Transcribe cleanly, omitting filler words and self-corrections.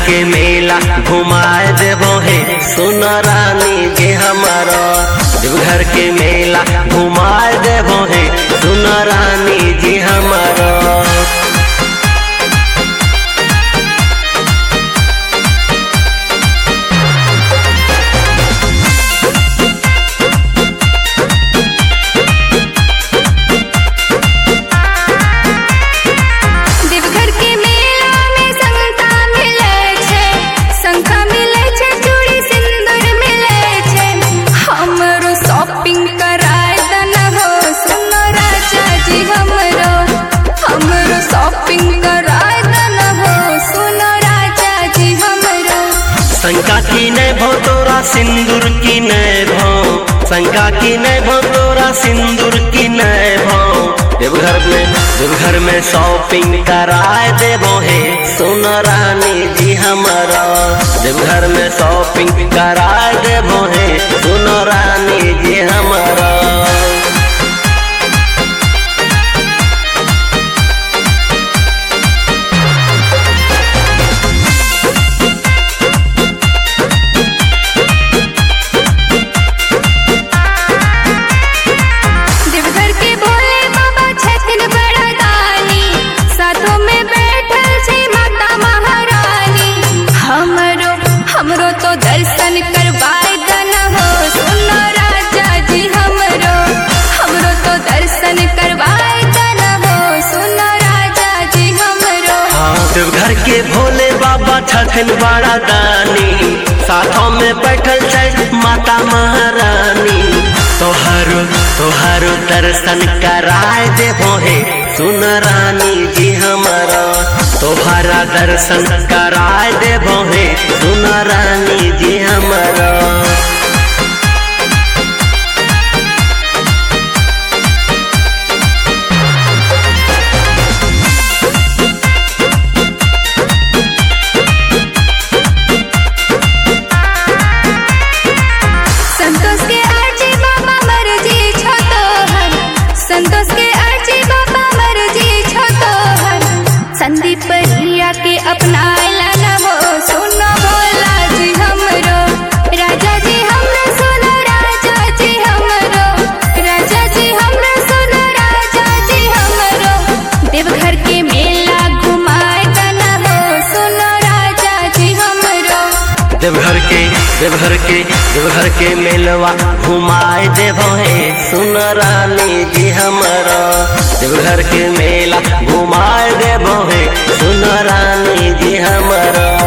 के मेला घुमाए देबो हे सुन रानी जी हमारा। देवघर के मेला घुमाए देबो हे सुन रानी जी हमारा। शंका की नहीं भो तोरा सिंदूर की नहीं भो, शंका की नहीं भो तोरा सिंदूर की नहीं भो। देवघर में शॉपिंग कराए देबो हे सुन रानी जी हमारा। देवघर में शॉपिंग कराए देबो हे सुन रानी जी हमारा। हमरो तो दर्शन करवाए देना हो सुन राजा जी हमरो। हमरो तो दर्शन करवाए देना हो सुन राजा जी हमरो। देवघर के भोले बाबा छथिन बड़ा दानी, साथों में बैठल छै माता महारानी। तोहारो दर्शन कराए देबो हे सुन रानी जी हमारा। तोहरा दर्शन कराए देबो हे सुन रानी जी हमारा। संतोष के अर्जी बाबा मर्जी छो तोहर, संतोष के अर्जी बाबा मर्जी छो तोहर। संदीप रिया के अपनाइला न हो सुन भोला जी हमरो। राजा जी हमरो सुन राजा जी हमरो। राजा जी हमरो सुन राजा जी हमरो। देवघर के मेला घुमाए देना हो सुन राजा जी हमरो। देवघर के मेलवा घुमाए देबो हे सुन रानी जी हमारा। देवघर के मेला घुमाए देबो हे सुन रानी जी हमारा।